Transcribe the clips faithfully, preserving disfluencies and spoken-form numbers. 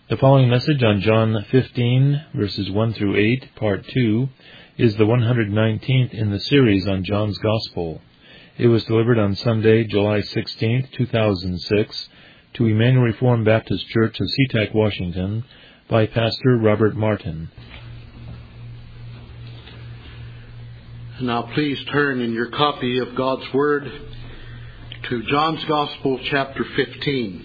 The following message on John fifteen, verses one through eight, part two, is the one hundred nineteenth in the series on John's Gospel. It was delivered on Sunday, July sixteenth, two thousand six, to Emmanuel Reformed Baptist Church of SeaTac, Washington, by Pastor Robert Martin. Now please turn in your copy of God's Word to John's Gospel, chapter fifteen.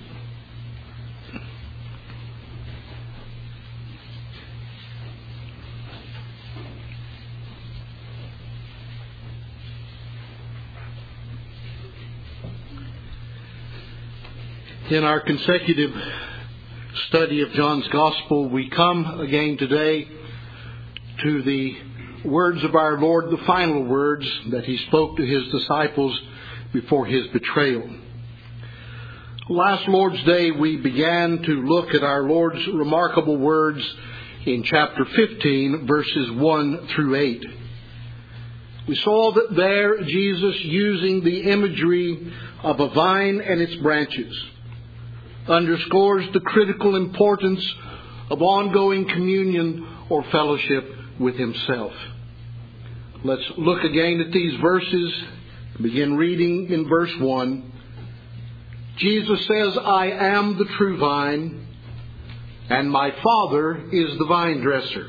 In our consecutive study of John's Gospel, we come again today to the words of our Lord, the final words that He spoke to His disciples before His betrayal. Last Lord's Day, we began to look at our Lord's remarkable words in chapter fifteen, verses one through eight. We saw that there Jesus, using the imagery of a vine and its branches, underscores the critical importance of ongoing communion or fellowship with Himself. Let's look again at these verses. Begin reading in verse one. Jesus says, "I am the true vine, and my Father is the vine dresser.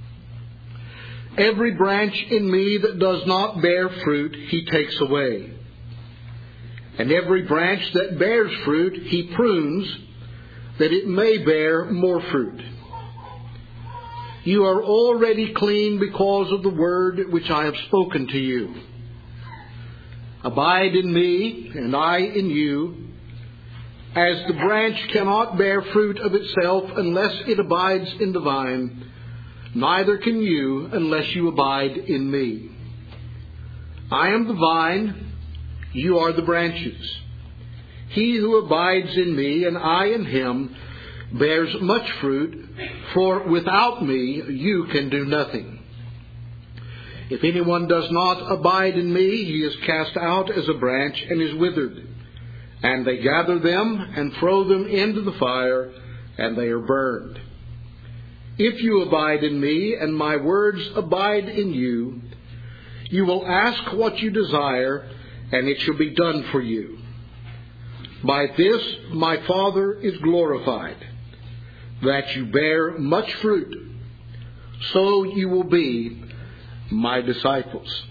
Every branch in me that does not bear fruit, He takes away. And every branch that bears fruit, He prunes, that it may bear more fruit. You are already clean because of the word which I have spoken to you. Abide in me, and I in you. As the branch cannot bear fruit of itself unless it abides in the vine, neither can you unless you abide in me. I am the vine, you are the branches. He who abides in me and I in him bears much fruit, for without me you can do nothing. If anyone does not abide in me, he is cast out as a branch and is withered. And they gather them and throw them into the fire, and they are burned. If you abide in me and my words abide in you, you will ask what you desire, and it shall be done for you. By this my Father is glorified, that you bear much fruit, so you will be my disciples."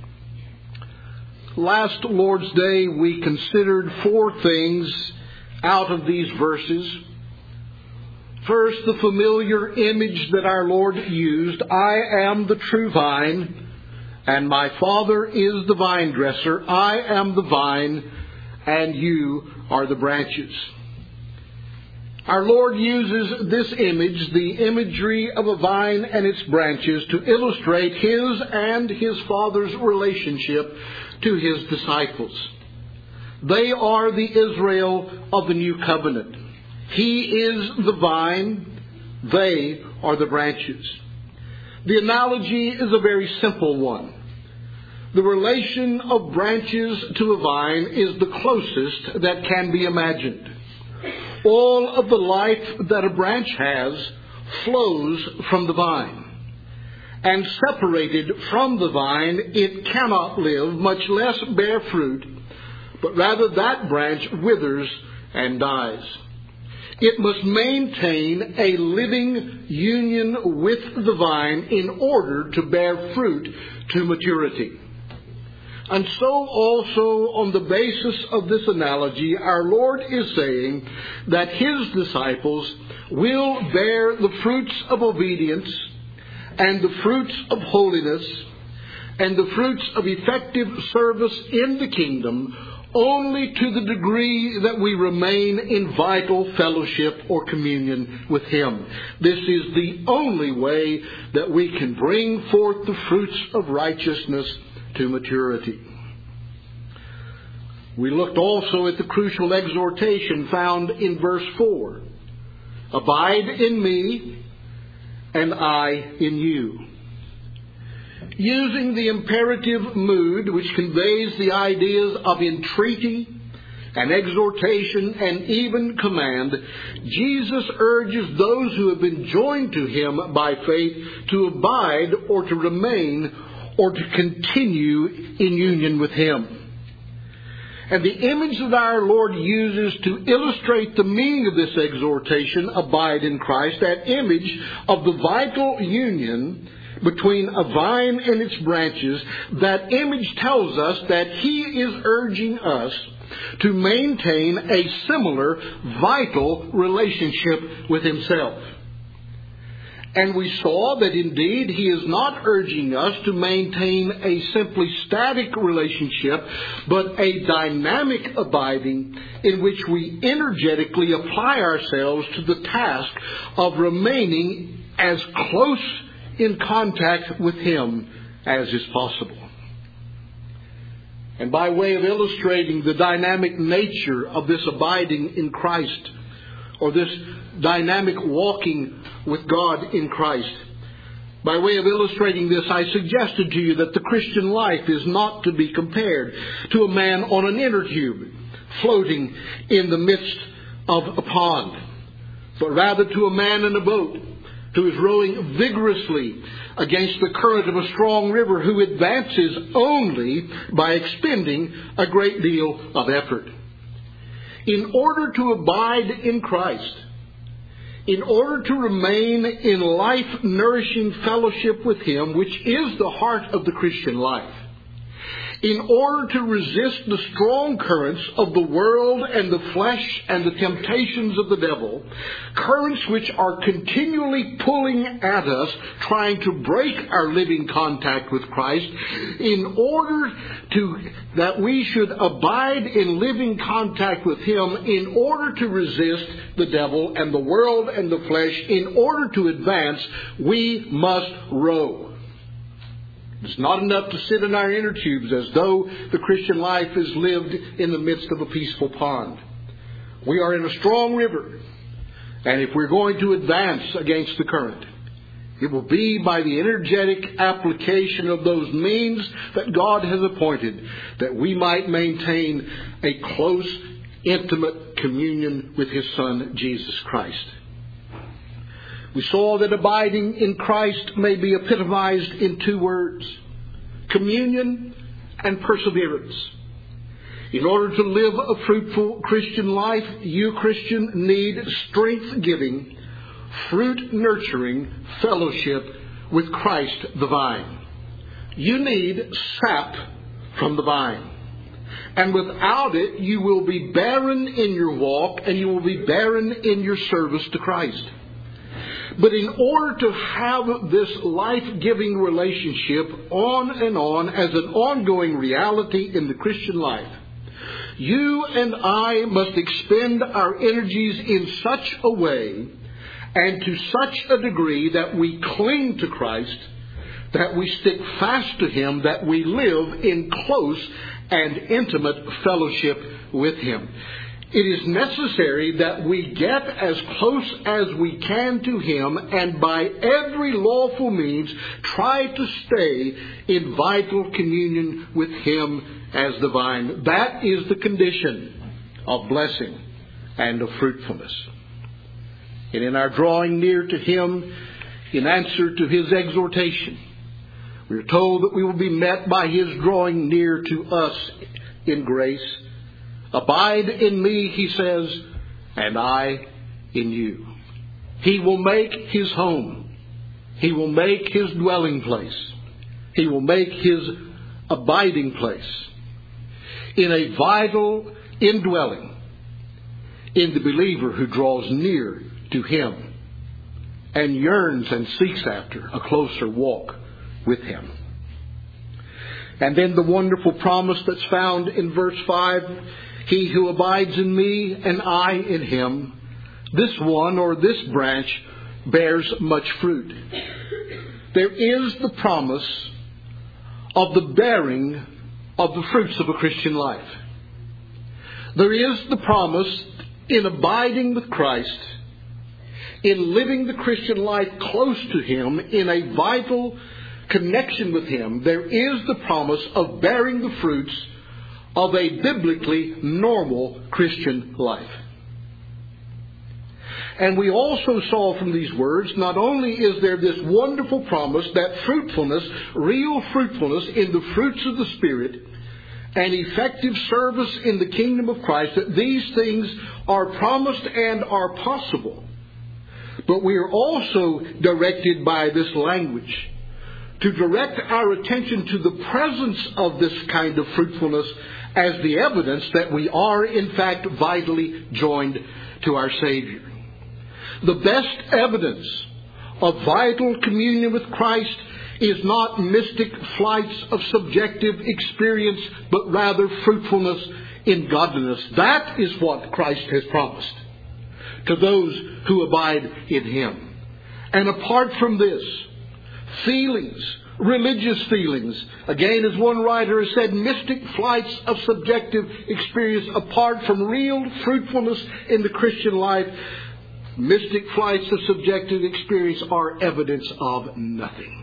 Last Lord's Day, we considered four things out of these verses. First, the familiar image that our Lord used, "I am the true vine, and my Father is the vine dresser. I am the vine, and you are the branches." Our Lord uses this image, the imagery of a vine and its branches, to illustrate His and His Father's relationship to His disciples. They are the Israel of the New Covenant. He is the vine. They are the branches. The analogy is a very simple one. The relation of branches to a vine is the closest that can be imagined. All of the life that a branch has flows from the vine. And separated from the vine, it cannot live, much less bear fruit, but rather that branch withers and dies. It must maintain a living union with the vine in order to bear fruit to maturity. And so also, on the basis of this analogy, our Lord is saying that His disciples will bear the fruits of obedience and the fruits of holiness and the fruits of effective service in the kingdom only to the degree that we remain in vital fellowship or communion with Him. This is the only way that we can bring forth the fruits of righteousness to maturity. We looked also at the crucial exhortation found in verse four. Abide in me, and I in you. Using the imperative mood, which conveys the ideas of entreaty and exhortation and even command, Jesus urges those who have been joined to him by faith to abide or to remain or to continue in union with him. And the image that our Lord uses to illustrate the meaning of this exhortation, abide in Christ, that image of the vital union between a vine and its branches, that image tells us that he is urging us to maintain a similar vital relationship with himself. And we saw that indeed he is not urging us to maintain a simply static relationship, but a dynamic abiding in which we energetically apply ourselves to the task of remaining as close in contact with him as is possible. And by way of illustrating the dynamic nature of this abiding in Christ, or this dynamic walking with God in Christ, by way of illustrating this, I suggested to you that the Christian life is not to be compared to a man on an inner tube floating in the midst of a pond, but rather to a man in a boat who is rowing vigorously against the current of a strong river, who advances only by expending a great deal of effort. In order to abide in Christ, in order to remain in life-nourishing fellowship with him, which is the heart of the Christian life, in order to resist the strong currents of the world and the flesh and the temptations of the devil, currents which are continually pulling at us, trying to break our living contact with Christ, in order to that we should abide in living contact with him, in order to resist the devil and the world and the flesh, in order to advance, we must row. It's not enough to sit in our inner tubes as though the Christian life is lived in the midst of a peaceful pond. We are in a strong river, and if we're going to advance against the current, it will be by the energetic application of those means that God has appointed, that we might maintain a close, intimate communion with his Son, Jesus Christ. We saw that abiding in Christ may be epitomized in two words: communion and perseverance. In order to live a fruitful Christian life, you, Christian, need strength-giving, fruit-nurturing fellowship with Christ the vine. You need sap from the vine. And without it, you will be barren in your walk, and you will be barren in your service to Christ. But in order to have this life-giving relationship on and on as an ongoing reality in the Christian life, you and I must expend our energies in such a way and to such a degree that we cling to Christ, that we stick fast to him, that we live in close and intimate fellowship with him. It is necessary that we get as close as we can to him, and by every lawful means try to stay in vital communion with him as the vine. That is the condition of blessing and of fruitfulness. And in our drawing near to him, in answer to his exhortation, we are told that we will be met by his drawing near to us in grace. Abide in me, he says, and I in you. He will make his home. He will make his dwelling place. He will make his abiding place in a vital indwelling in the believer who draws near to him and yearns and seeks after a closer walk with him. And then the wonderful promise that's found in verse five, he who abides in me and I in him, this one or this branch bears much fruit. There is the promise of the bearing of the fruits of a Christian life. There is the promise in abiding with Christ, in living the Christian life close to him, in a vital connection with him. There is the promise of bearing the fruits of a biblically normal Christian life. And we also saw from these words, not only is there this wonderful promise that fruitfulness, real fruitfulness in the fruits of the Spirit, and effective service in the kingdom of Christ, that these things are promised and are possible. But we are also directed by this language to direct our attention to the presence of this kind of fruitfulness as the evidence that we are, in fact, vitally joined to our Savior. The best evidence of vital communion with Christ is not mystic flights of subjective experience, but rather fruitfulness in godliness. That is what Christ has promised to those who abide in Him. And apart from this, feelings, religious feelings, again, as one writer has said, mystic flights of subjective experience, apart from real fruitfulness in the Christian life, mystic flights of subjective experience are evidence of nothing.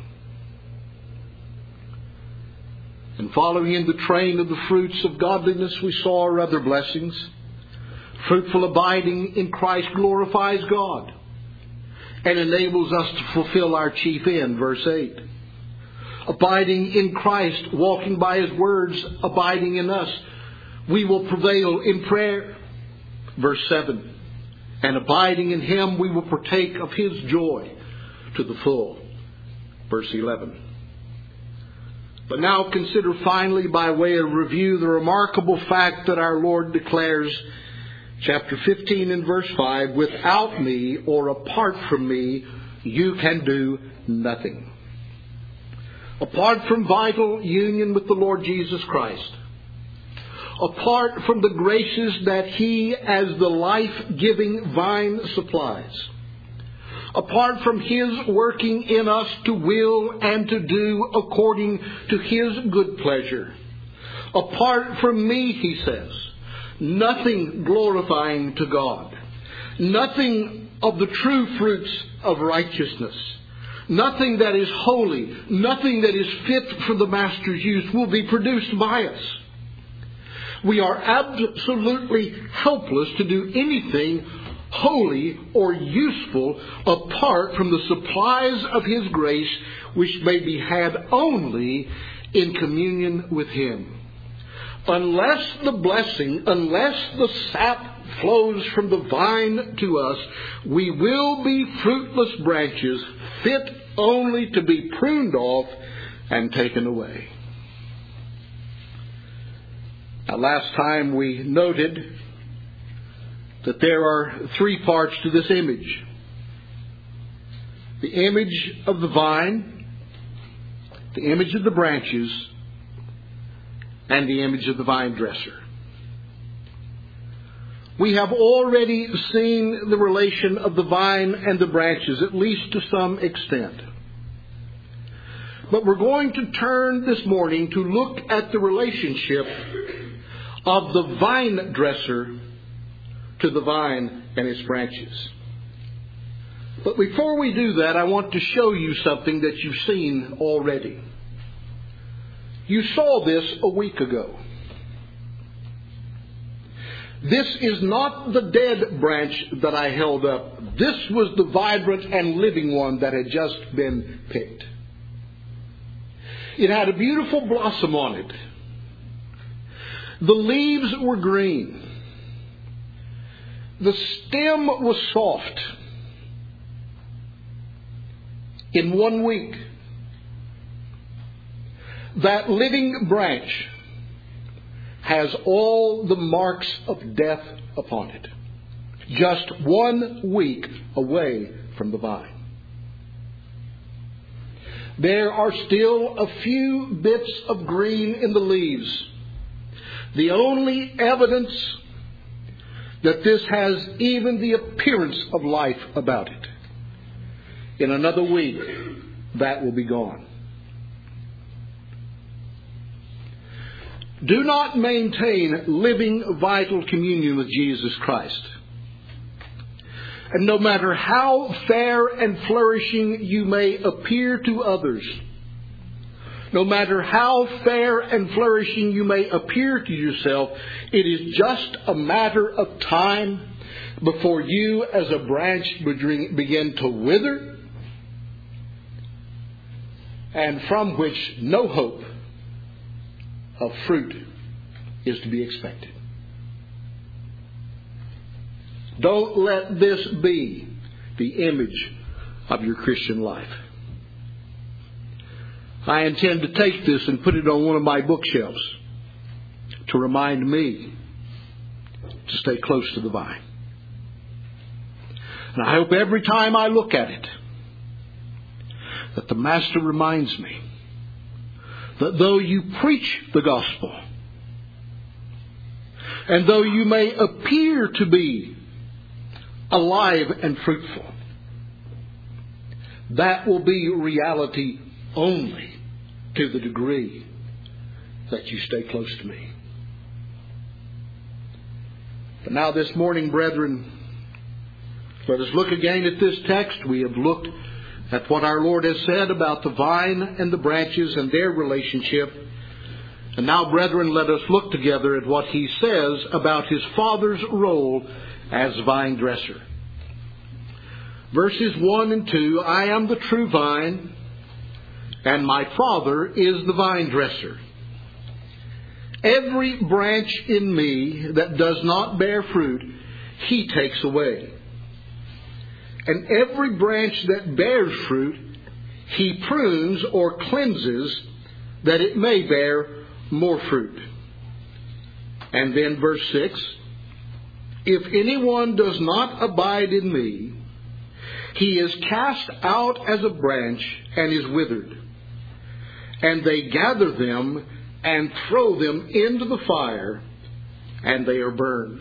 And following in the train of the fruits of godliness, we saw our other blessings. Fruitful abiding in Christ glorifies God and enables us to fulfill our chief end, verse eight. Abiding in Christ, walking by His words, abiding in us, we will prevail in prayer, verse seven. And abiding in Him, we will partake of His joy to the full, verse eleven. But now consider finally, by way of review, the remarkable fact that our Lord declares, chapter fifteen and verse five, without me or apart from me, you can do nothing. Apart from vital union with the Lord Jesus Christ, apart from the graces that He as the life-giving vine supplies, apart from His working in us to will and to do according to His good pleasure, apart from me, He says, nothing glorifying to God, nothing of the true fruits of righteousness, nothing that is holy, nothing that is fit for the Master's use will be produced by us. We are absolutely helpless to do anything holy or useful apart from the supplies of His grace, which may be had only in communion with Him. Unless the blessing, unless the sap flows from the vine to us, we will be fruitless branches, fit only to be pruned off and taken away. Now, last time we noted that there are three parts to this image. The image of the vine, the image of the branches, and the image of the vine dresser. We have already seen the relation of the vine and the branches, at least to some extent. But we're going to turn this morning to look at the relationship of the vine dresser to the vine and its branches. But before we do that, I want to show you something that you've seen already. You saw this a week ago. This is not the dead branch that I held up. This was the vibrant and living one that had just been picked. It had a beautiful blossom on it. The leaves were green. The stem was soft. In one week, that living branch has all the marks of death upon it. Just one week away from the vine. There are still a few bits of green in the leaves. The only evidence that this has even the appearance of life about it. In another week, that will be gone. Do not maintain living, vital communion with Jesus Christ. And no matter how fair and flourishing you may appear to others, No matter how fair and flourishing you may appear to yourself, it is just a matter of time before you as a branch begin to wither, and from which no hope of fruit is to be expected. Don't let this be the image of your Christian life. I intend to take this and put it on one of my bookshelves to remind me to stay close to the vine. And I hope every time I look at it that the Master reminds me that though you preach the gospel, and though you may appear to be alive and fruitful, that will be reality only to the degree that you stay close to me. But now this morning, brethren, let us look again at this text. We have looked at what our Lord has said about the vine and the branches and their relationship. And now, brethren, let us look together at what He says about His Father's role as vine dresser. Verses one and two, I am the true vine, and my Father is the vine dresser. Every branch in me that does not bear fruit, He takes away. And every branch that bears fruit, He prunes or cleanses, that it may bear more fruit. And then verse six, if anyone does not abide in me, he is cast out as a branch and is withered. And they gather them and throw them into the fire, and they are burned.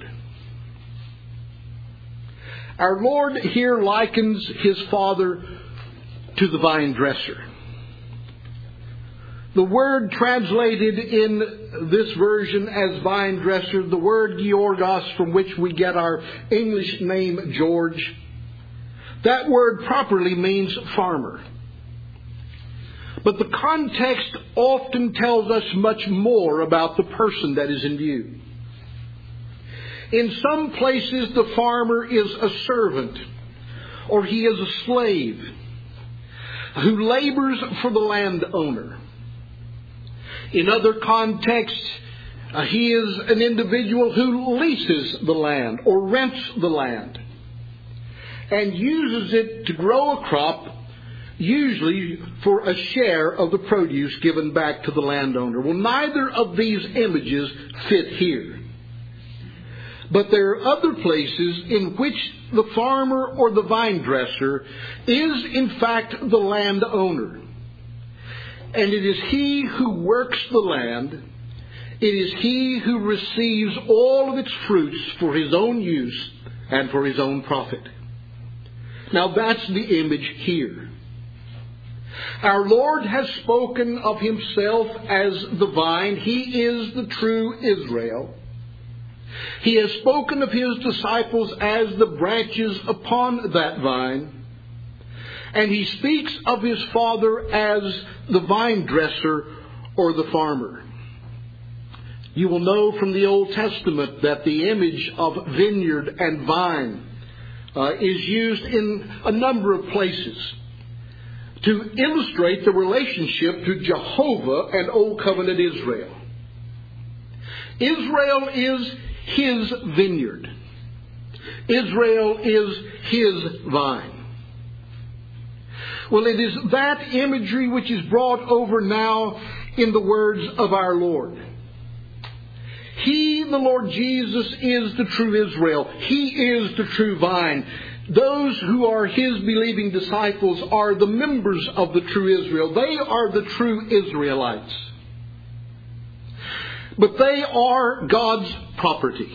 Our Lord here likens His Father to the vine dresser. The word translated in this version as vine dresser, the word Georgos, from which we get our English name George, that word properly means farmer. But the context often tells us much more about the person that is in view. In some places, the farmer is a servant, or he is a slave who labors for the landowner. In other contexts, uh, he is an individual who leases the land or rents the land and uses it to grow a crop, usually for a share of the produce given back to the landowner. Well, neither of these images fit here. But there are other places in which the farmer or the vine dresser is in fact the landowner. And it is he who works the land. It is he who receives all of its fruits for his own use and for his own profit. Now that's the image here. Our Lord has spoken of Himself as the vine. He is the true Israel. He has spoken of His disciples as the branches upon that vine. And He speaks of His Father as the vine dresser or the farmer. You will know from the Old Testament that the image of vineyard and vine uh, is used in a number of places to illustrate the relationship to Jehovah and Old Covenant Israel. Israel is His vineyard. Israel is His vine. Well, it is that imagery which is brought over now in the words of our Lord. He, the Lord Jesus, is the true Israel. He is the true vine. Those who are His believing disciples are the members of the true Israel. They are the true Israelites. But they are God's property.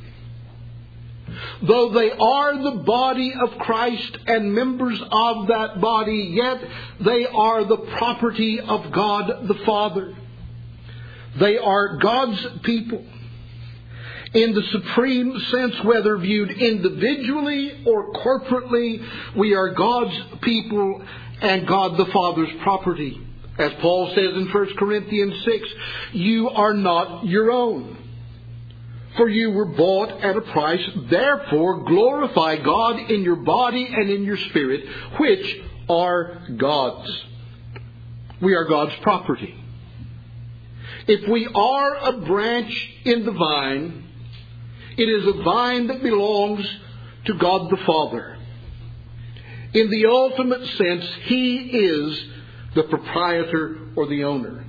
Though they are the body of Christ and members of that body, yet they are the property of God the Father. They are God's people. In the supreme sense, whether viewed individually or corporately, we are God's people and God the Father's property. As Paul says in First Corinthians six, you are not your own, for you were bought at a price. Therefore glorify God in your body and in your spirit, which are God's. We are God's property. If we are a branch in the vine, it is a vine that belongs to God the Father. In the ultimate sense, He is the proprietor or the owner.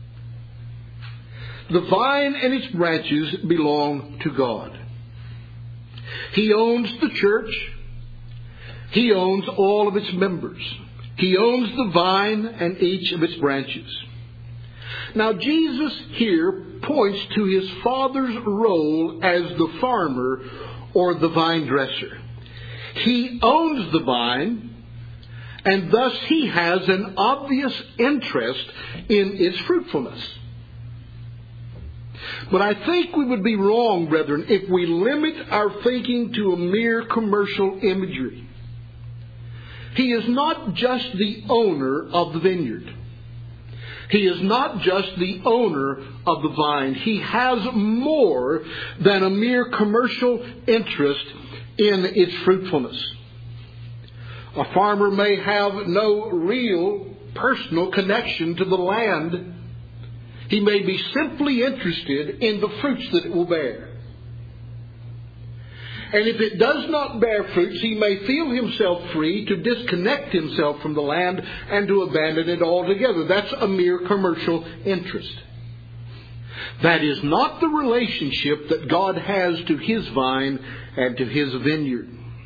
The vine and its branches belong to God. He owns the church. He owns all of its members. He owns the vine and each of its branches. Now, Jesus here points to His Father's role as the farmer or the vine dresser. He owns the vine, and thus He has an obvious interest in its fruitfulness. But I think we would be wrong, brethren, if we limit our thinking to a mere commercial imagery. He is not just the owner of the vineyard. He is not just the owner of the vine. He has more than a mere commercial interest in its fruitfulness. A farmer may have no real personal connection to the land. He may be simply interested in the fruits that it will bear. And if it does not bear fruits, he may feel himself free to disconnect himself from the land and to abandon it altogether. That's a mere commercial interest. That is not the relationship that God has to His vine and to His vineyard.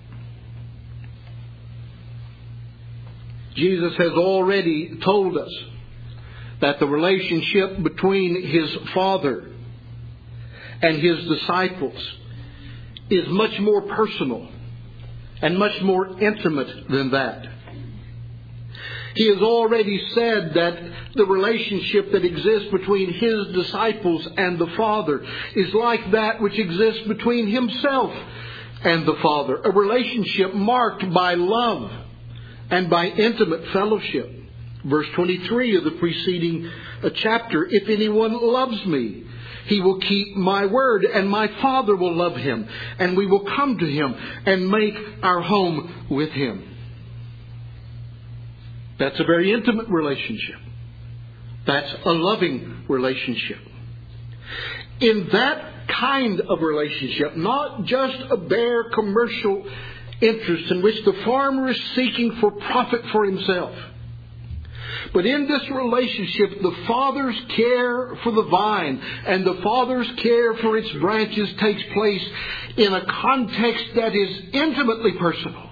Jesus has already told us that the relationship between His Father and His disciples is much more personal and much more intimate than that. He has already said that the relationship that exists between His disciples and the Father is like that which exists between Himself and the Father, a relationship marked by love and by intimate fellowship. Verse twenty-three of the preceding chapter, if anyone loves me, he will keep my word, and my Father will love him, and we will come to him and make our home with him. That's a very intimate relationship. That's a loving relationship. In that kind of relationship, not just a bare commercial interest in which the farmer is seeking for profit for himself, but in this relationship, the Father's care for the vine and the Father's care for its branches takes place in a context that is intimately personal.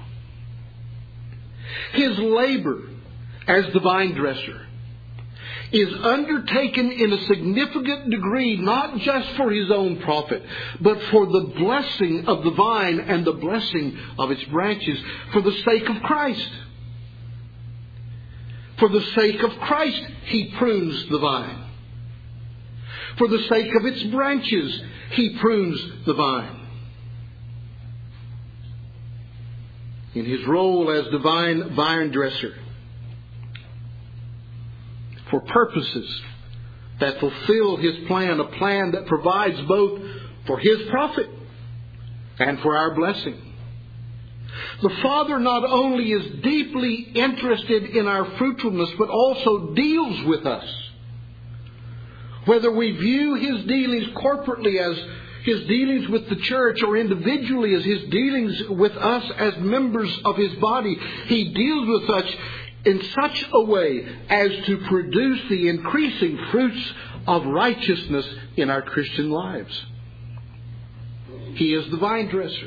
His labor as the vine dresser is undertaken in a significant degree, not just for his own profit, but for the blessing of the vine and the blessing of its branches, for the sake of Christ. For the sake of Christ, He prunes the vine. For the sake of its branches, He prunes the vine. In His role as divine vine dresser, for purposes that fulfill His plan, a plan that provides both for His profit and for our blessing. The Father not only is deeply interested in our fruitfulness, but also deals with us. Whether we view His dealings corporately as His dealings with the church or individually as His dealings with us as members of His body, He deals with us in such a way as to produce the increasing fruits of righteousness in our Christian lives. He is the vine dresser.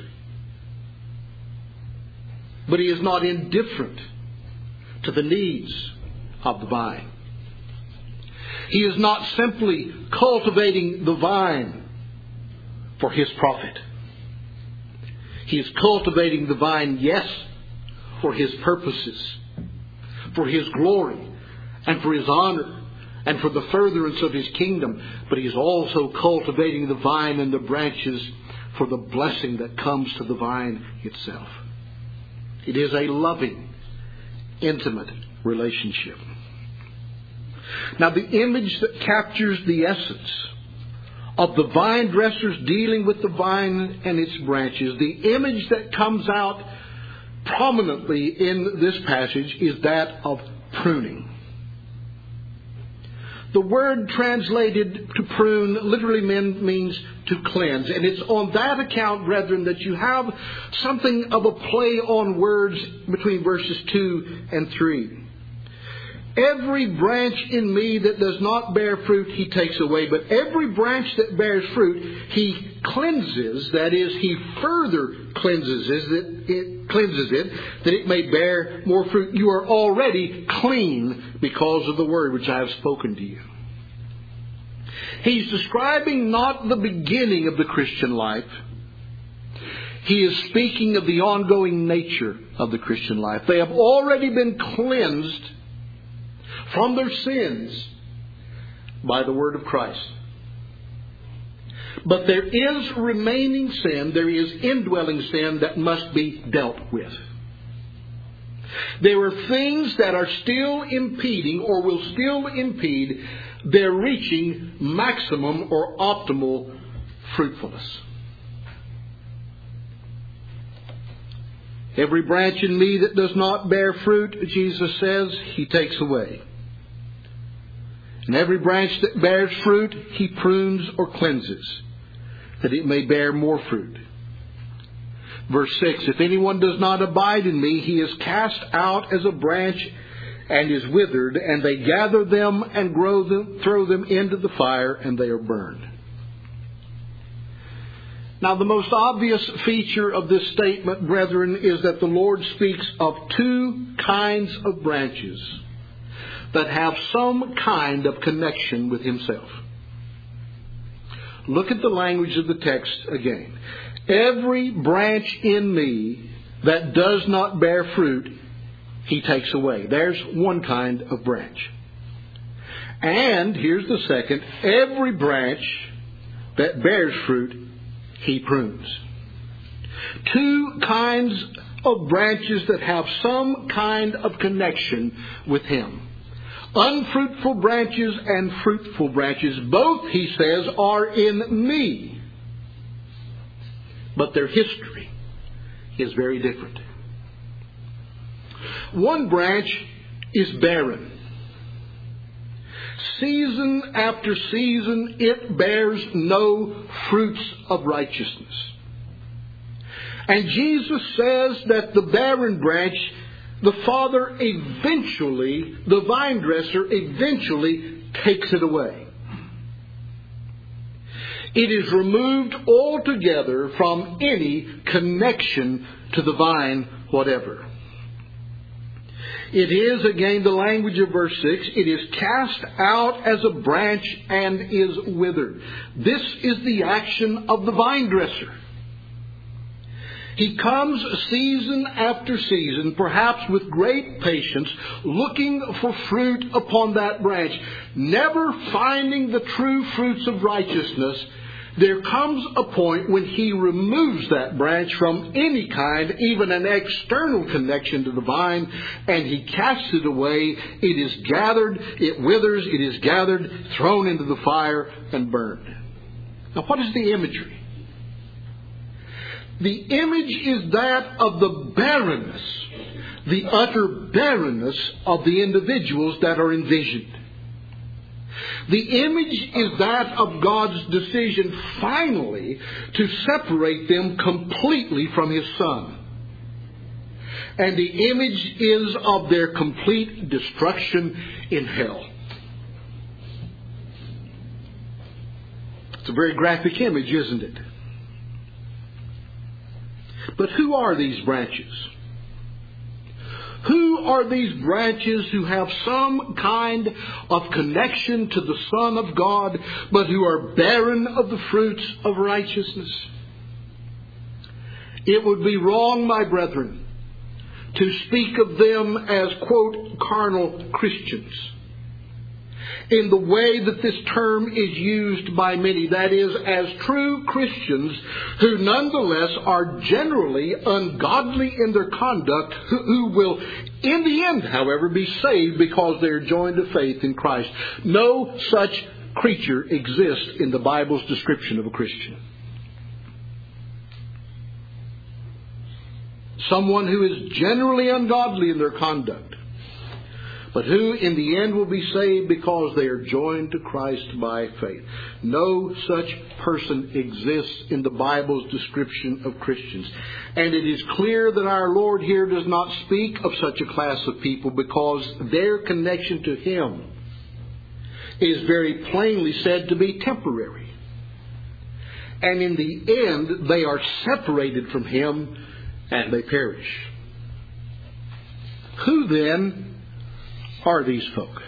But He is not indifferent to the needs of the vine. He is not simply cultivating the vine for His profit. He is cultivating the vine, yes, for His purposes, for His glory, and for His honor, and for the furtherance of His kingdom. But He is also cultivating the vine and the branches for the blessing that comes to the vine itself. It is a loving, intimate relationship. Now, the image that captures the essence of the vine dressers dealing with the vine and its branches, the image that comes out prominently in this passage is that of pruning. The word translated to prune literally means to cleanse. And it's on that account, brethren, that you have something of a play on words between verses two and three. Every branch in me that does not bear fruit, he takes away. But every branch that bears fruit, he cleanses. That is, he further cleanses it, it, cleanses it, that it may bear more fruit. You are already clean because of the word which I have spoken to you. He's describing not the beginning of the Christian life. He is speaking of the ongoing nature of the Christian life. They have already been cleansed from their sins by the word of Christ. But there is remaining sin, there is indwelling sin that must be dealt with. There are things that are still impeding or will still impede their reaching maximum or optimal fruitfulness. Every branch in me that does not bear fruit, Jesus says, he takes away. And every branch that bears fruit, he prunes or cleanses, that it may bear more fruit. Verse six, if anyone does not abide in me, he is cast out as a branch and is withered, and they gather them and grow them, throw them into the fire, and they are burned. Now, the most obvious feature of this statement, brethren, is that the Lord speaks of two kinds of branches that have some kind of connection with himself. Look at the language of the text again. Every branch in me that does not bear fruit, he takes away. There's one kind of branch. And here's the second. Every branch that bears fruit, he prunes. Two kinds of branches that have some kind of connection with him. Unfruitful branches and fruitful branches, both, he says, are in me. But their history is very different. One branch is barren. Season after season, it bears no fruits of righteousness. And Jesus says that the barren branch, the Father eventually, the vine dresser eventually takes it away. It is removed altogether from any connection to the vine whatever. It is, again, the language of verse six, it is cast out as a branch and is withered. This is the action of the vine dresser. He comes season after season, perhaps with great patience, looking for fruit upon that branch, never finding the true fruits of righteousness. There comes a point when he removes that branch from any kind, even an external connection to the vine, and he casts it away. It is gathered, it withers, it is gathered, thrown into the fire, and burned. Now, what is the imagery? The image is that of the barrenness, the utter barrenness of the individuals that are envisioned. The image is that of God's decision finally to separate them completely from His Son. And the image is of their complete destruction in hell. It's a very graphic image, isn't it? But who are these branches? Who are these branches who have some kind of connection to the Son of God, but who are barren of the fruits of righteousness? It would be wrong, my brethren, to speak of them as, quote, carnal Christians. in the way that this term is used by many. That is, as true Christians who nonetheless are generally ungodly in their conduct, who, who will in the end, however, be saved because they are joined to faith in Christ. No such creature exists in the Bible's description of a Christian. Someone who is generally ungodly in their conduct, but who in the end will be saved because they are joined to Christ by faith. No such person exists in the Bible's description of Christians. And it is clear that our Lord here does not speak of such a class of people because their connection to Him is very plainly said to be temporary. And in the end, they are separated from Him and they perish. Who then are these folk?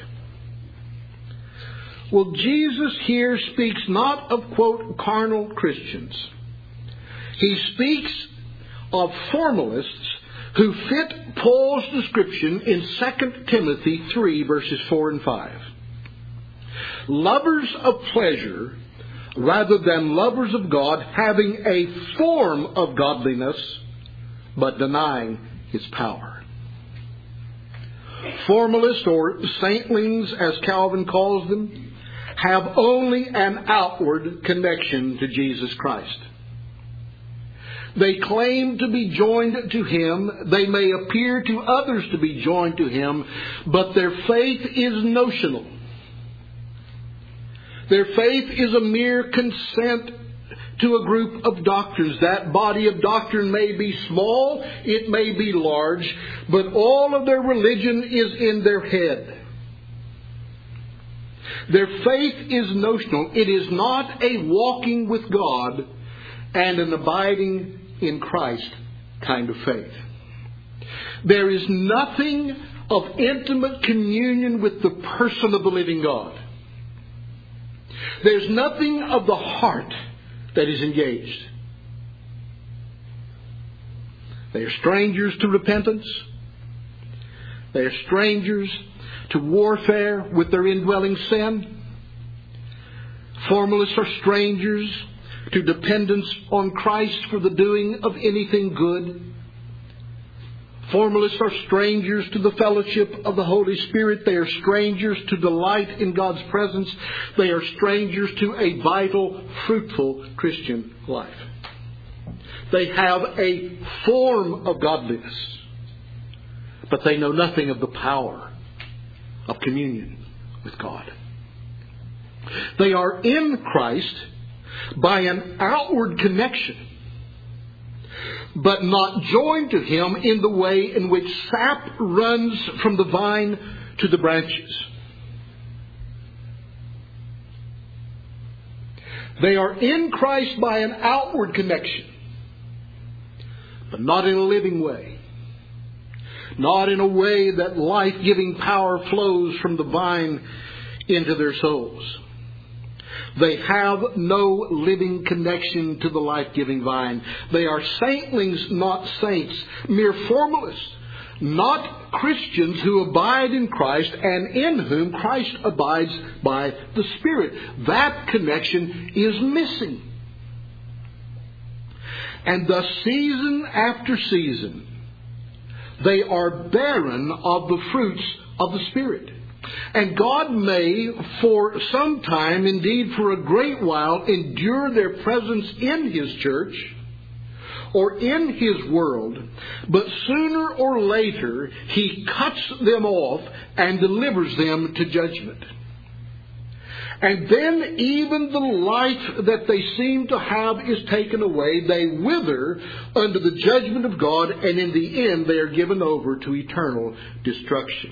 Well, Jesus here speaks not of, quote, carnal Christians. He speaks of formalists who fit Paul's description in Second Timothy three, verses four and five. Lovers of pleasure rather than lovers of God, having a form of godliness, but denying His power. Formalists, or saintlings as Calvin calls them, have only an outward connection to Jesus Christ. They claim to be joined to Him. They may appear to others to be joined to Him, but their faith is notional. Their faith is a mere consent to a group of doctrines. That body of doctrine may be small, it may be large, but all of their religion is in their head. Their faith is notional. It is not a walking with God and an abiding in Christ kind of faith. There is nothing of intimate communion with the person of the living God. There's nothing of the heart that is engaged. They are strangers to repentance. They are strangers to warfare with their indwelling sin. Formalists are strangers to dependence on Christ for the doing of anything good. Formalists are strangers to the fellowship of the Holy Spirit. They are strangers to delight in God's presence. They are strangers to a vital, fruitful Christian life. They have a form of godliness, but they know nothing of the power of communion with God. They are in Christ by an outward connection, but not joined to Him in the way in which sap runs from the vine to the branches. They are in Christ by an outward connection, but not in a living way. Not in a way that life-giving power flows from the vine into their souls. They have no living connection to the life-giving vine. They are saintlings, not saints, mere formalists, not Christians who abide in Christ and in whom Christ abides by the Spirit. That connection is missing. And thus, season after season, they are barren of the fruits of the Spirit. And God may, for some time, indeed for a great while, endure their presence in His church or in His world, but sooner or later He cuts them off and delivers them to judgment. And then even the life that they seem to have is taken away. They wither under the judgment of God, and in the end they are given over to eternal destruction.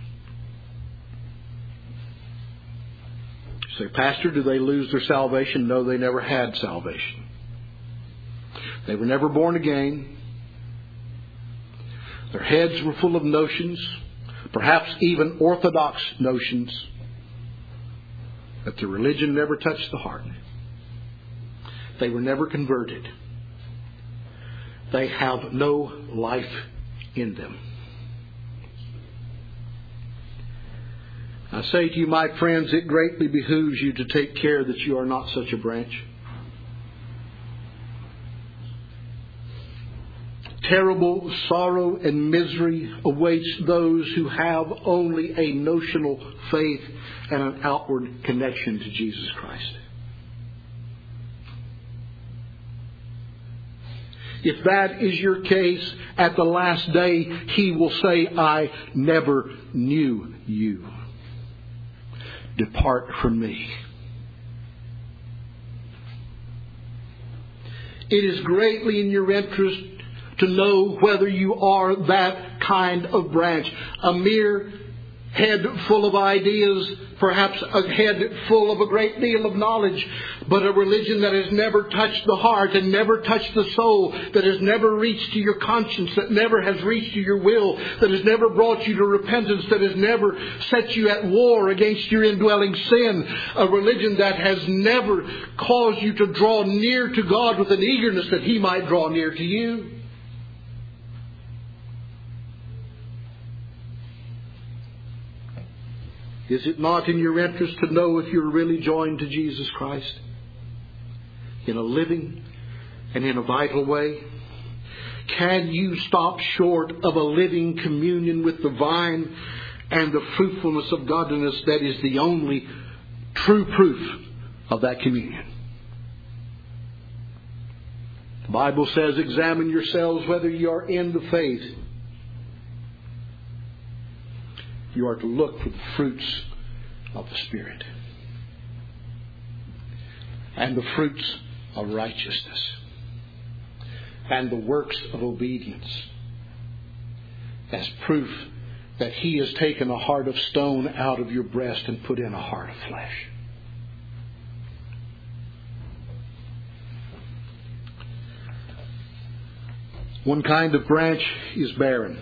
Say, Pastor, do they lose their salvation? No, they never had salvation. They were never born again. Their heads were full of notions, perhaps even orthodox notions, but their religion never touched the heart. They were never converted. They have no life in them. I say to you, my friends, it greatly behooves you to take care that you are not such a branch. Terrible sorrow and misery awaits those who have only a notional faith and an outward connection to Jesus Christ. If that is your case, at the last day, He will say, I never knew you. Depart from me. It is greatly in your interest to know whether you are that kind of branch. A mere head full of ideas, perhaps a head full of a great deal of knowledge, but a religion that has never touched the heart and never touched the soul, that has never reached to your conscience, that never has reached to your will, that has never brought you to repentance, that has never set you at war against your indwelling sin, a religion that has never caused you to draw near to God with an eagerness that He might draw near to you. Is it not in your interest to know if you're really joined to Jesus Christ in a living and in a vital way? Can you stop short of a living communion with the vine and the fruitfulness of godliness that is the only true proof of that communion? The Bible says, examine yourselves whether you are in the faith. You are to look for the fruits of the Spirit and the fruits of righteousness and the works of obedience as proof that He has taken a heart of stone out of your breast and put in a heart of flesh. One kind of branch is barren.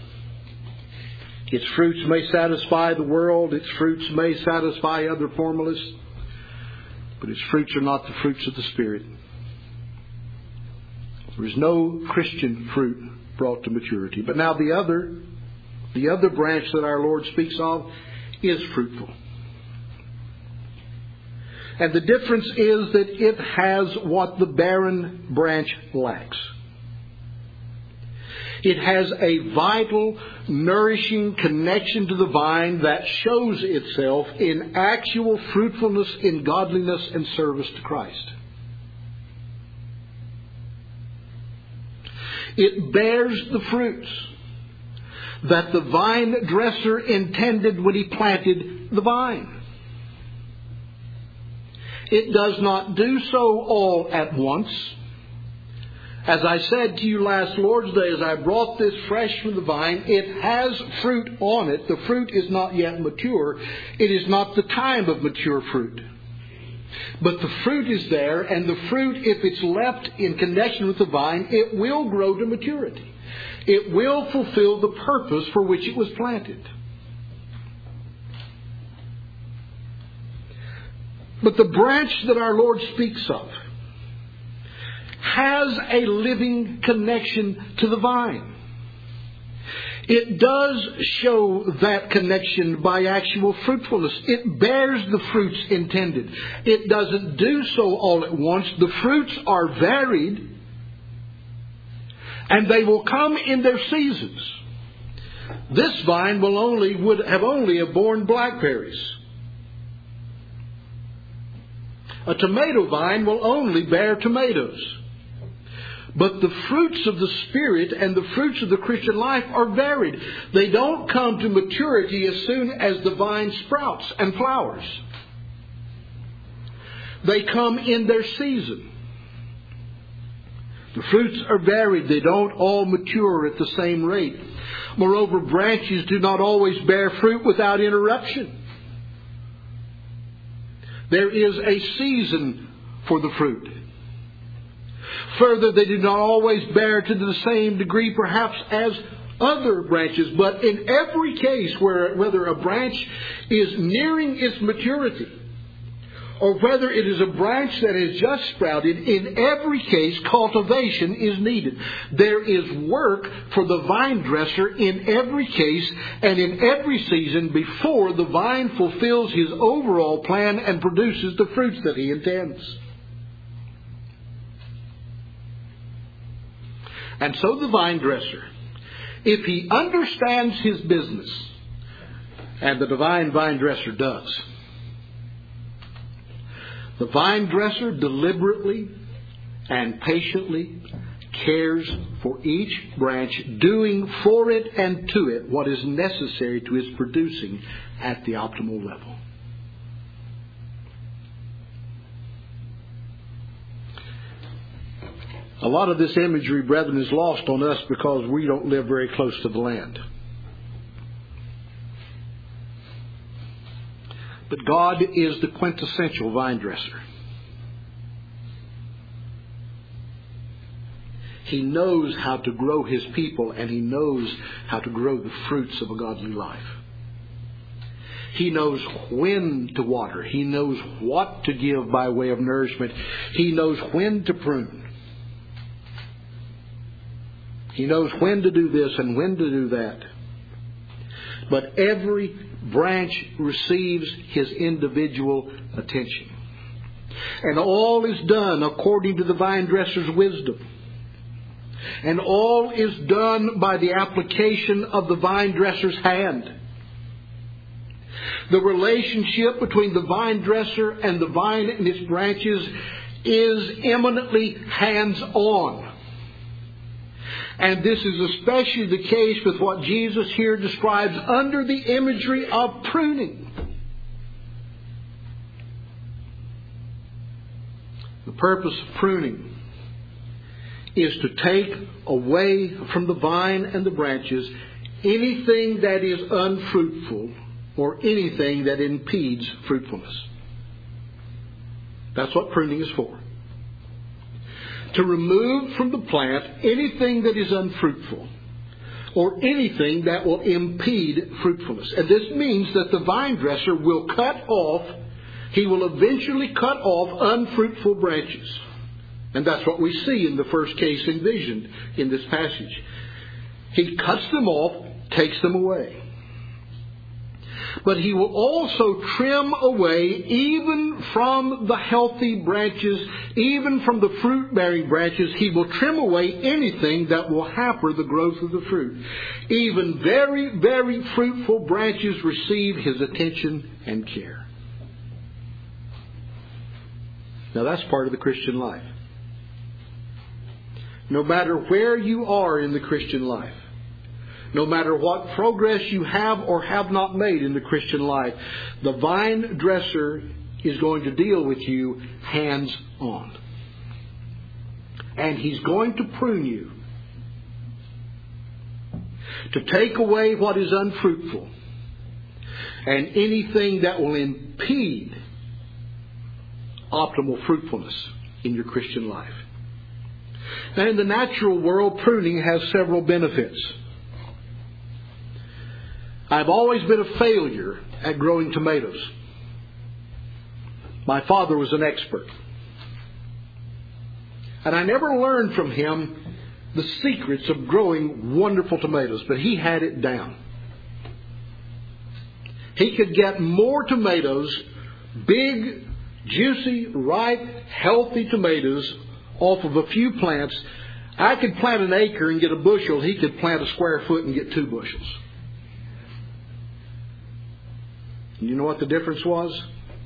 Its fruits may satisfy the world. Its fruits may satisfy other formalists. But its fruits are not the fruits of the Spirit. There is no Christian fruit brought to maturity. But now the other, the other branch that our Lord speaks of is fruitful. And the difference is that it has what the barren branch lacks. It has a vital, nourishing connection to the vine that shows itself in actual fruitfulness in godliness and service to Christ. It bears the fruits that the vine dresser intended when he planted the vine. It does not do so all at once. As I said to you last Lord's Day, as I brought this fresh from the vine, it has fruit on it. The fruit is not yet mature. It is not the time of mature fruit. But the fruit is there, and the fruit, if it's left in connection with the vine, it will grow to maturity. It will fulfill the purpose for which it was planted. But the branch that our Lord speaks of has a living connection to the vine. It does show that connection by actual fruitfulness. It bears the fruits intended. It doesn't do so all at once. The fruits are varied, and they will come in their seasons. This vine will only would have only have borne blackberries. A tomato vine will only bear tomatoes. But the fruits of the Spirit and the fruits of the Christian life are varied. They don't come to maturity as soon as the vine sprouts and flowers. They come in their season. The fruits are varied. They don't all mature at the same rate. Moreover, branches do not always bear fruit without interruption. There is a season for the fruit. Further, they do not always bear to the same degree perhaps as other branches. But in every case, where whether a branch is nearing its maturity or whether it is a branch that has just sprouted, in every case, cultivation is needed. There is work for the vine dresser in every case and in every season before the vine fulfills his overall plan and produces the fruits that he intends. And so the vine dresser, if he understands his business, and the divine vine dresser does, the vine dresser deliberately and patiently cares for each branch, doing for it and to it what is necessary to its producing at the optimal level. A lot of this imagery, brethren, is lost on us because we don't live very close to the land. But God is the quintessential vine dresser. He knows how to grow His people, and He knows how to grow the fruits of a godly life. He knows when to water. He knows what to give by way of nourishment. He knows when to prune. He knows when to do this and when to do that. But every branch receives his individual attention. And all is done according to the vine dresser's wisdom. And all is done by the application of the vine dresser's hand. The relationship between the vine dresser and the vine and its branches is eminently hands-on. And this is especially the case with what Jesus here describes under the imagery of pruning. The purpose of pruning is to take away from the vine and the branches anything that is unfruitful or anything that impedes fruitfulness. That's what pruning is for. To remove from the plant anything that is unfruitful or anything that will impede fruitfulness. And this means that the vine dresser will cut off, he will eventually cut off unfruitful branches. And that's what we see in the first case envisioned in this passage. He cuts them off, takes them away. But he will also trim away even from the healthy branches, even from the fruit-bearing branches. He will trim away anything that will hamper the growth of the fruit. Even very, very fruitful branches receive his attention and care. Now that's part of the Christian life. No matter where you are in the Christian life, no matter what progress you have or have not made in the Christian life, the vine dresser is going to deal with you hands-on. And he's going to prune you to take away what is unfruitful and anything that will impede optimal fruitfulness in your Christian life. Now, in the natural world, pruning has several benefits. I've always been a failure at growing tomatoes. My father was an expert. And I never learned from him the secrets of growing wonderful tomatoes, but he had it down. He could get more tomatoes, big, juicy, ripe, healthy tomatoes, off of a few plants. I could plant an acre and get a bushel. He could plant a square foot and get two bushels. And you know what the difference was?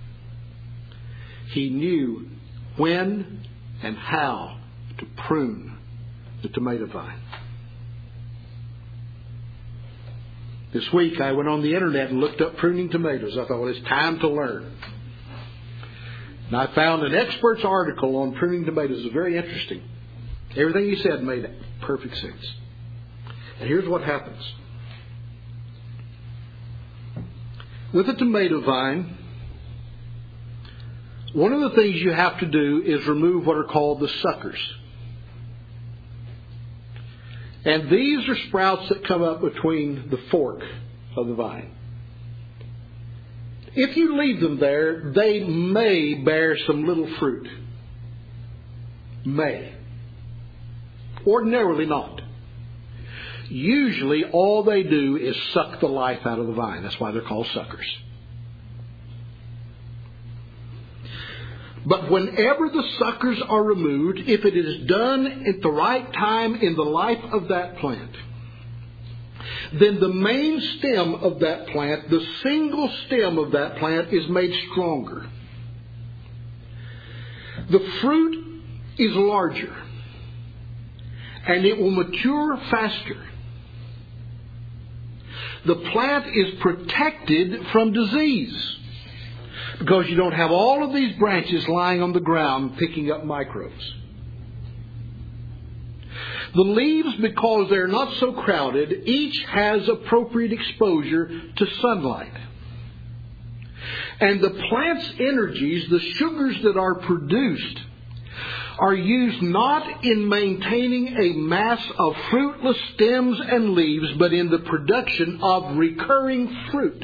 He knew when and how to prune the tomato vine. This week I went on the internet and looked up pruning tomatoes. I thought, well, it's time to learn. And I found an expert's article on pruning tomatoes. It was very interesting. Everything he said made perfect sense. And here's what happens. With a tomato vine, one of the things you have to do is remove what are called the suckers. And these are sprouts that come up between the fork of the vine. if you leave them there, they may bear some little fruit. May. Ordinarily not. Usually all they do is suck the life out of the vine. That's why they're called suckers. But whenever the suckers are removed, if it is done at the right time in the life of that plant, then the main stem of that plant, the single stem of that plant, is made stronger. The fruit is larger, and it will mature faster. The plant is protected from disease, because you don't have all of these branches lying on the ground picking up microbes. The leaves, because they're not so crowded, each has appropriate exposure to sunlight. And the plant's energies, the sugars that are produced, are used not in maintaining a mass of fruitless stems and leaves, but in the production of recurring fruit.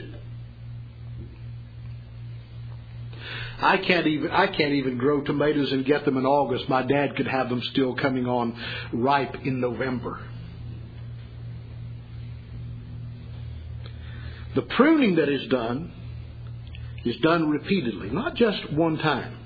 I can't even I can't even grow tomatoes and get them in August. My dad could have them still coming on ripe in November. The pruning that is done is done repeatedly, not just one time.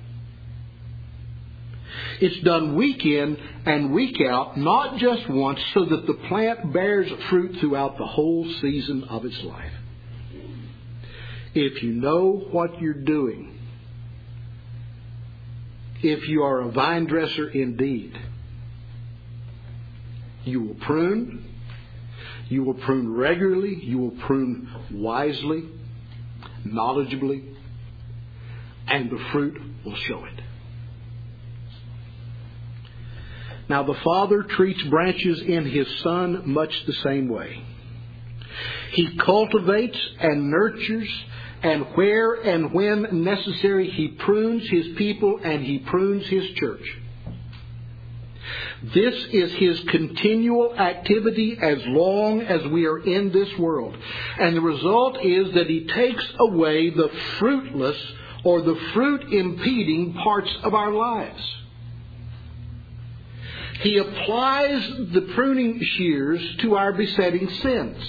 It's done week in and week out, not just once, so that the plant bears fruit throughout the whole season of its life. If you know what you're doing, if you are a vine dresser indeed, you will prune. You will prune regularly. You will prune wisely, knowledgeably, and the fruit will show it. Now, the Father treats branches in His Son much the same way. He cultivates and nurtures, and where and when necessary, He prunes His people and He prunes His church. This is His continual activity as long as we are in this world. And the result is that He takes away the fruitless or the fruit-impeding parts of our lives. He applies the pruning shears to our besetting sins.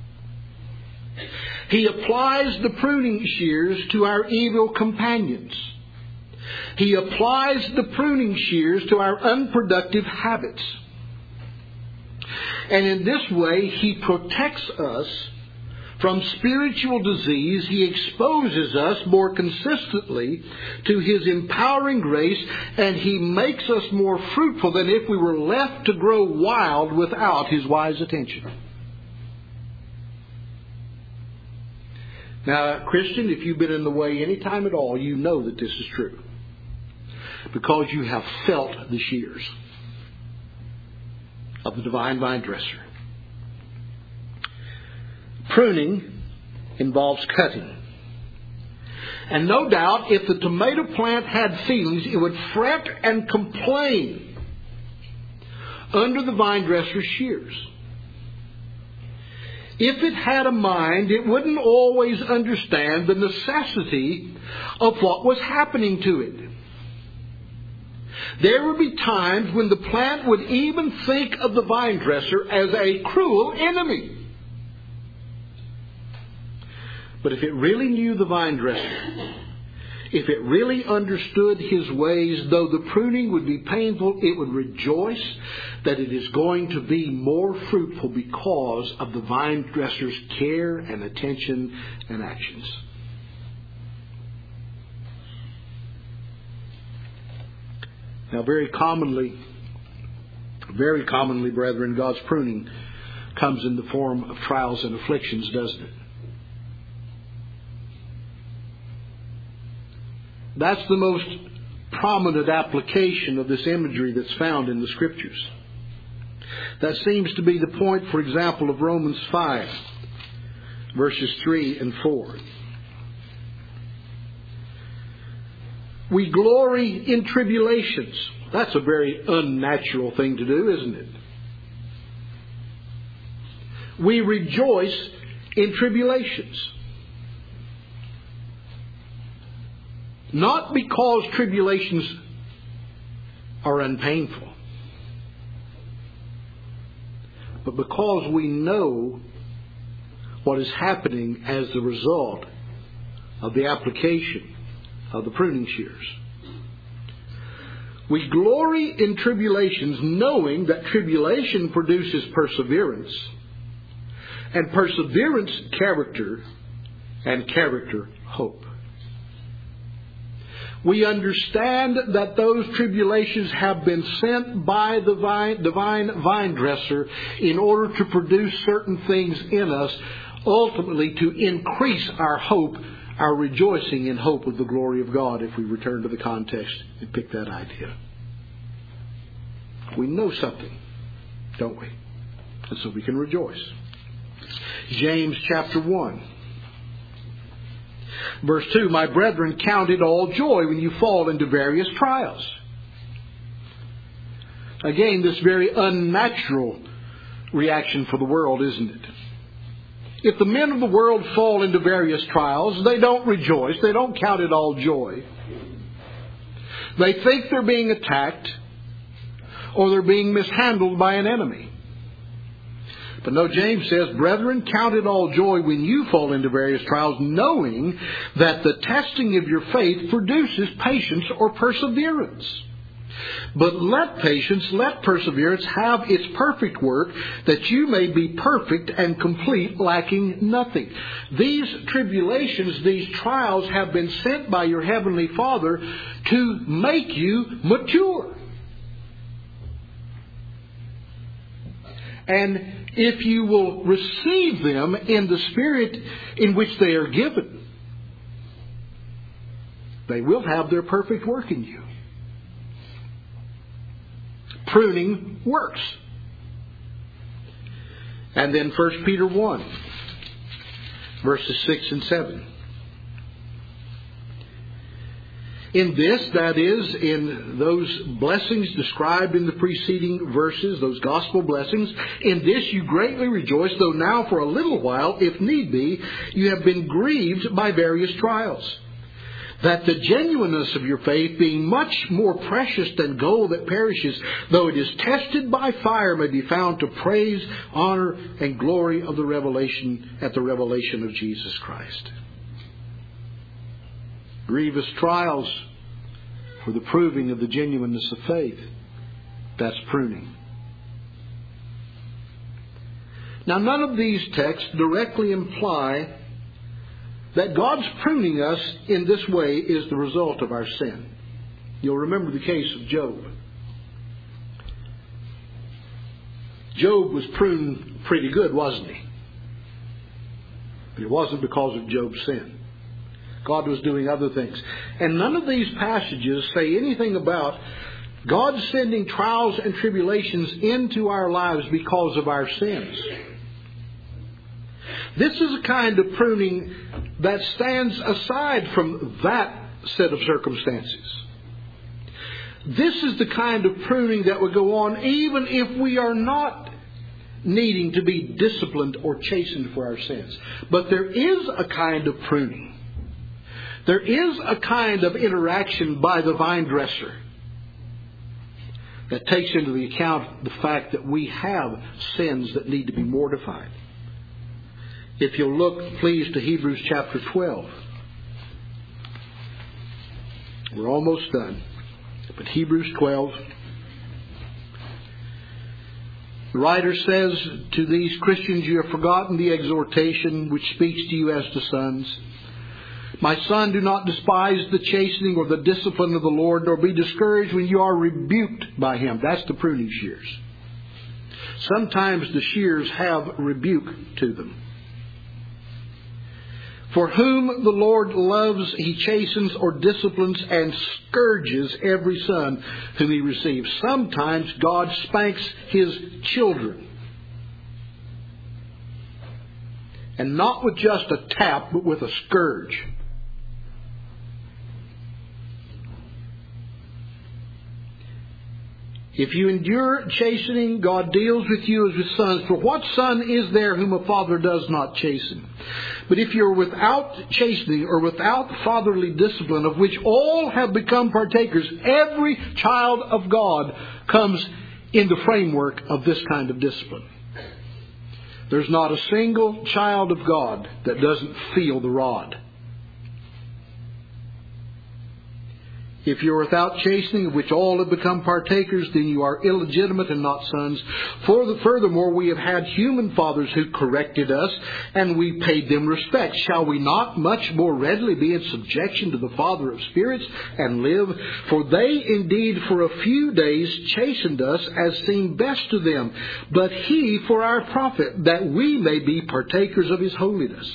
He applies the pruning shears to our evil companions. He applies the pruning shears to our unproductive habits. And in this way, He protects us from spiritual disease. He exposes us more consistently to His empowering grace, and He makes us more fruitful than if we were left to grow wild without His wise attention. Now, Christian, if you've been in the way any time at all, you know that this is true, because you have felt the shears of the divine vine dresser. Pruning involves cutting. And no doubt, if the tomato plant had feelings, it would fret and complain under the vine dresser's shears. If it had a mind, it wouldn't always understand the necessity of what was happening to it. There would be times when the plant would even think of the vine dresser as a cruel enemy. But if it really knew the vine dresser, if it really understood his ways, though the pruning would be painful, it would rejoice that it is going to be more fruitful because of the vine dresser's care and attention and actions. Now, very commonly, very commonly, brethren, God's pruning comes in the form of trials and afflictions, doesn't it? That's the most prominent application of this imagery that's found in the Scriptures. That seems to be the point, for example, of Romans five, verses three and four. We glory in tribulations. That's a very unnatural thing to do, isn't it? We rejoice in tribulations. Not because tribulations are unpainful, but because we know what is happening as the result of the application of the pruning shears. We glory in tribulations, knowing that tribulation produces perseverance, and perseverance, character, and character, hope. We understand that those tribulations have been sent by the divine, divine vine dresser in order to produce certain things in us, ultimately to increase our hope, our rejoicing in hope of the glory of God, if we return to the context and pick that idea. We know something, don't we? And so we can rejoice. James chapter one. Verse two, my brethren, count it all joy when you fall into various trials. Again, this very unnatural reaction for the world, isn't it? If the men of the world fall into various trials, they don't rejoice. They don't count it all joy. They think they're being attacked or they're being mishandled by an enemy. But no, James says, brethren, count it all joy when you fall into various trials, knowing that the testing of your faith produces patience or perseverance. But let patience, let perseverance have its perfect work, that you may be perfect and complete, lacking nothing. These tribulations, these trials have been sent by your Heavenly Father to make you mature. And if you will receive them in the spirit in which they are given, they will have their perfect work in you. Pruning works. And then First Peter one, verses six and seven. In this, that is, in those blessings described in the preceding verses, those gospel blessings, in this you greatly rejoice, though now for a little while, if need be, you have been grieved by various trials. That the genuineness of your faith, being much more precious than gold that perishes, though it is tested by fire, may be found to praise, honor, and glory of the revelation at the revelation of Jesus Christ. Grievous trials for the proving of the genuineness of faith. That's pruning. Now, none of these texts directly imply that God's pruning us in this way is the result of our sin. You'll remember the case of Job. Job was pruned pretty good, wasn't he? But it wasn't because of Job's sin. God was doing other things. And none of these passages say anything about God sending trials and tribulations into our lives because of our sins. This is a kind of pruning that stands aside from that set of circumstances. This is the kind of pruning that would go on even if we are not needing to be disciplined or chastened for our sins. But there is a kind of pruning. There is a kind of interaction by the vine dresser that takes into the account the fact that we have sins that need to be mortified. If you'll look, please, to Hebrews chapter twelve. We're almost done. But Hebrews twelve. The writer says to these Christians, you have forgotten the exhortation which speaks to you as to sons. My son, do not despise the chastening or the discipline of the Lord, nor be discouraged when you are rebuked by Him. That's the pruning shears. Sometimes the shears have rebuke to them. For whom the Lord loves, He chastens or disciplines and scourges every son whom He receives. Sometimes God spanks His children. And not with just a tap, but with a scourge. If you endure chastening, God deals with you as with sons. For what son is there whom a father does not chasten? But if you're without chastening or without fatherly discipline, of which all have become partakers, every child of God comes in the framework of this kind of discipline. There's not a single child of God that doesn't feel the rod. If you're without chastening, of which all have become partakers, then you are illegitimate and not sons. For the, furthermore, we have had human fathers who corrected us, and we paid them respect. Shall we not much more readily be in subjection to the Father of spirits and live? For they indeed for a few days chastened us as seemed best to them, but He for our profit, that we may be partakers of His holiness.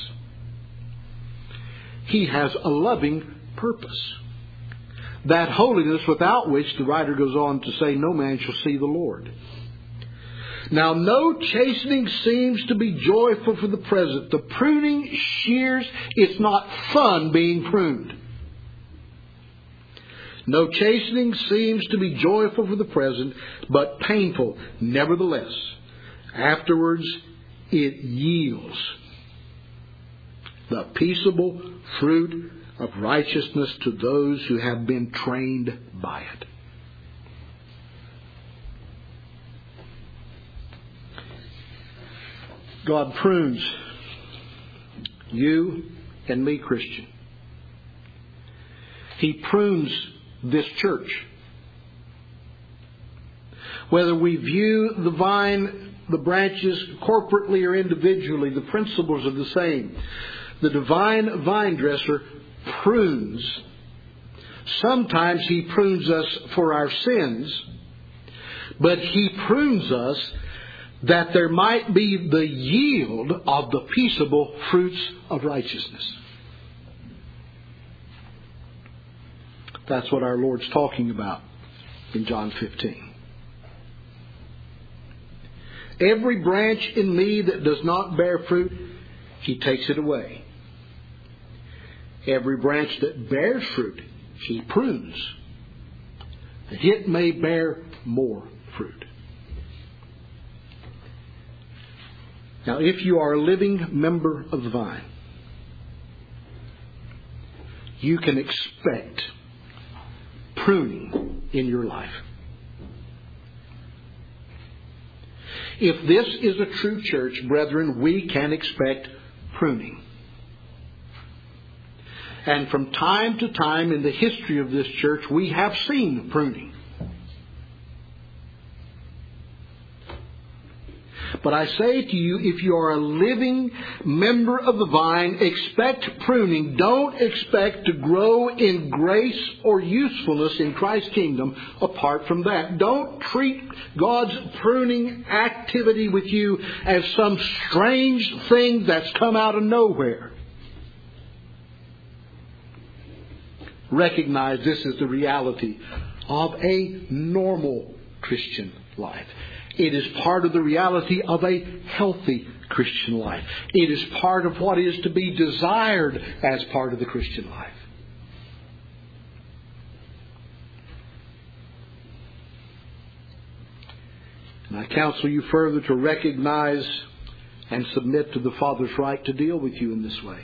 He has a loving purpose. That holiness without which, the writer goes on to say, no man shall see the Lord. Now, no chastening seems to be joyful for the present. The pruning shears, it's not fun being pruned. No chastening seems to be joyful for the present, but painful. Nevertheless, afterwards it yields the peaceable fruit of righteousness to those who have been trained by it. God prunes you and me, Christian. He prunes this church. Whether we view the vine, the branches corporately or individually, the principles are the same. The divine vine dresser prunes. Sometimes He prunes us for our sins, but He prunes us that there might be the yield of the peaceable fruits of righteousness. That's what our Lord's talking about in John fifteen. Every branch in me that does not bear fruit, He takes it away. Every branch that bears fruit, He prunes, that it may bear more fruit. Now, if you are a living member of the vine, you can expect pruning in your life. If this is a true church, brethren, we can expect pruning. And from time to time in the history of this church, we have seen pruning. But I say to you, if you are a living member of the vine, expect pruning. Don't expect to grow in grace or usefulness in Christ's kingdom apart from that. Don't treat God's pruning activity with you as some strange thing that's come out of nowhere. Recognize this is the reality of a normal Christian life. It is part of the reality of a healthy Christian life. It is part of what is to be desired as part of the Christian life. And I counsel you further to recognize and submit to the Father's right to deal with you in this way.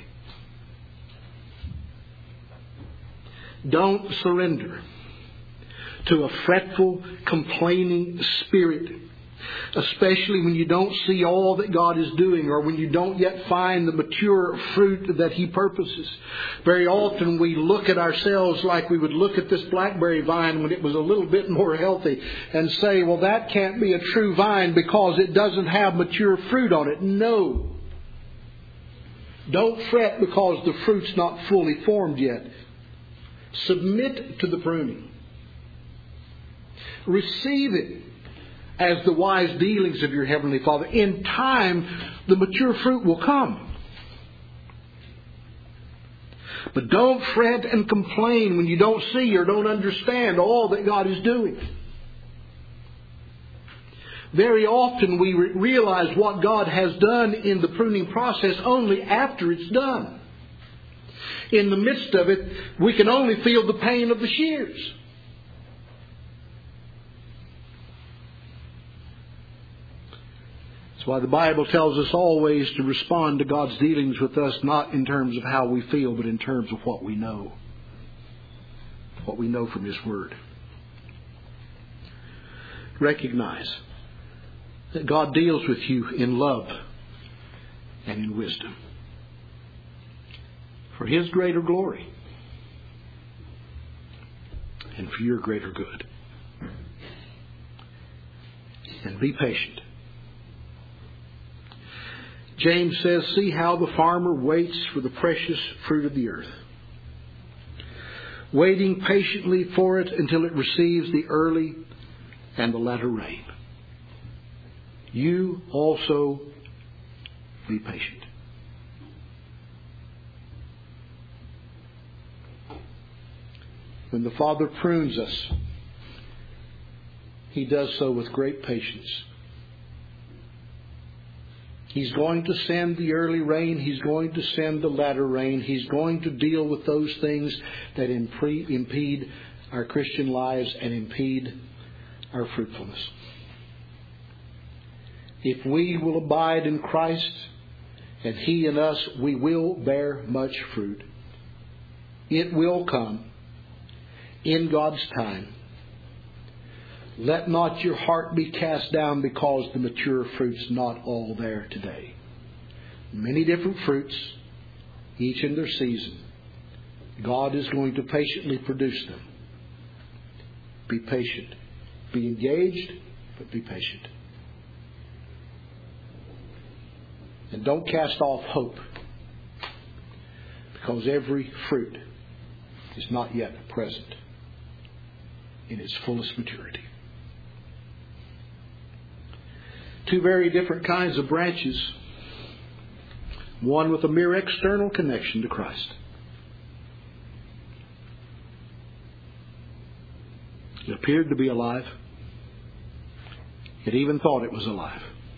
Don't surrender to a fretful, complaining spirit, especially when you don't see all that God is doing or when you don't yet find the mature fruit that He purposes. Very often we look at ourselves like we would look at this blackberry vine when it was a little bit more healthy and say, well, that can't be a true vine because it doesn't have mature fruit on it. No. Don't fret because the fruit's not fully formed yet. Submit to the pruning. Receive it as the wise dealings of your Heavenly Father. In time, the mature fruit will come. But don't fret and complain when you don't see or don't understand all that God is doing. Very often we re- realize what God has done in the pruning process only after it's done. In the midst of it, we can only feel the pain of the shears. That's why the Bible tells us always to respond to God's dealings with us not in terms of how we feel, but in terms of what we know. What we know from His Word. Recognize that God deals with you in love and in wisdom. For His greater glory. And for your greater good. And be patient. James says, see how the farmer waits for the precious fruit of the earth, waiting patiently for it until it receives the early and the latter rain. You also be patient. When the Father prunes us, He does so with great patience. He's going to send the early rain. He's going to send the latter rain. He's going to deal with those things that impede our Christian lives and impede our fruitfulness. If we will abide in Christ and He in us, we will bear much fruit. It will come in God's time. Let not your heart be cast down because the mature fruit's not all there today. Many different fruits, each in their season. God is going to patiently produce them. Be patient. Be engaged, but be patient. And don't cast off hope, because every fruit is not yet present in its fullest maturity. Two very different kinds of branches. One with a mere external connection to Christ. It appeared to be alive. It even thought it was alive.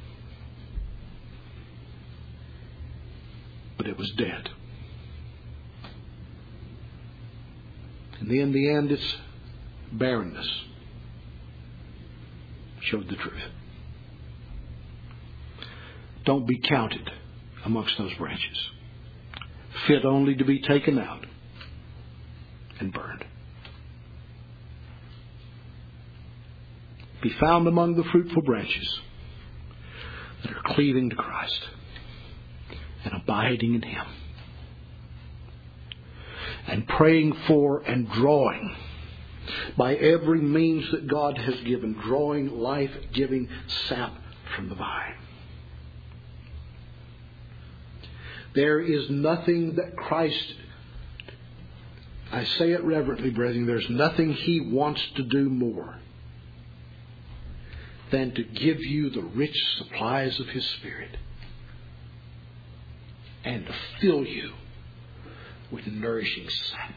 But it was dead. And in the end, its barrenness showed the truth. Don't be counted amongst those branches, fit only to be taken out and burned. Be found among the fruitful branches that are cleaving to Christ and abiding in Him and praying for and drawing by every means that God has given, drawing life-giving sap from the vine. There is nothing that Christ, I say it reverently, brethren, there's nothing He wants to do more than to give you the rich supplies of His Spirit and to fill you with nourishing sap.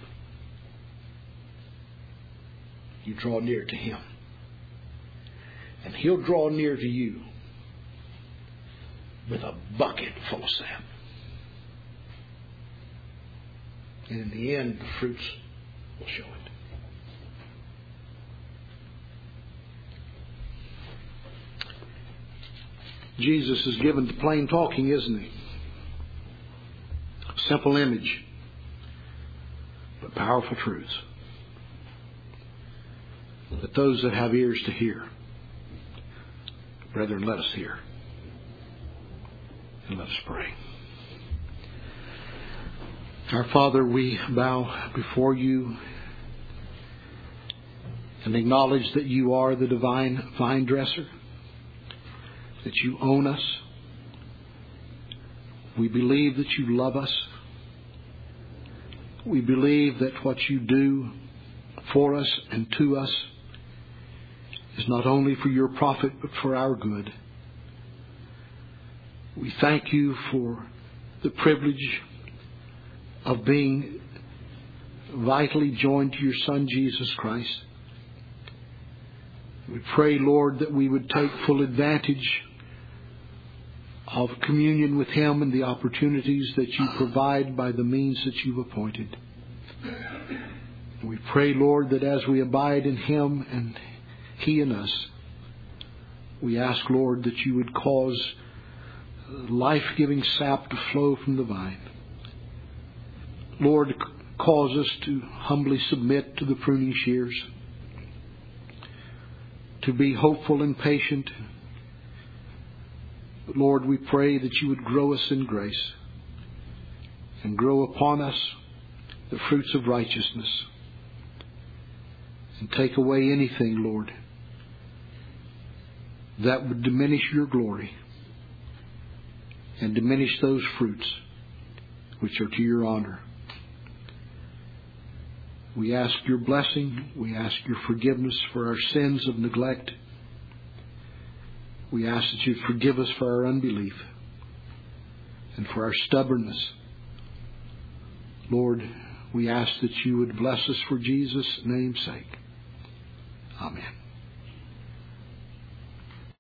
You draw near to Him, and He'll draw near to you with a bucket full of sap. And in the end, the fruits will show it. Jesus is given to plain talking, isn't He? Simple image, but powerful truths. Let those that have ears to hear, brethren, let us hear. And let us pray. Our Father, we bow before You and acknowledge that You are the divine vine dresser, that You own us. We believe that You love us. We believe that what You do for us and to us is not only for Your profit, but for our good. We thank You for the privilege of being vitally joined to Your Son, Jesus Christ. We pray, Lord, that we would take full advantage of communion with Him and the opportunities that You provide by the means that You've appointed. We pray, Lord, that as we abide in Him and He in us, we ask, Lord, that You would cause life-giving sap to flow from the vine. Lord, cause us to humbly submit to the pruning shears, to be hopeful and patient. But Lord, we pray that you would grow us in grace and grow upon us the fruits of righteousness, and take away anything, Lord, that would diminish your glory and diminish those fruits which are to your honor. We ask your blessing. We ask your forgiveness for our sins of neglect. We ask that you forgive us for our unbelief and for our stubbornness. Lord, we ask that you would bless us for Jesus' name's sake. Amen.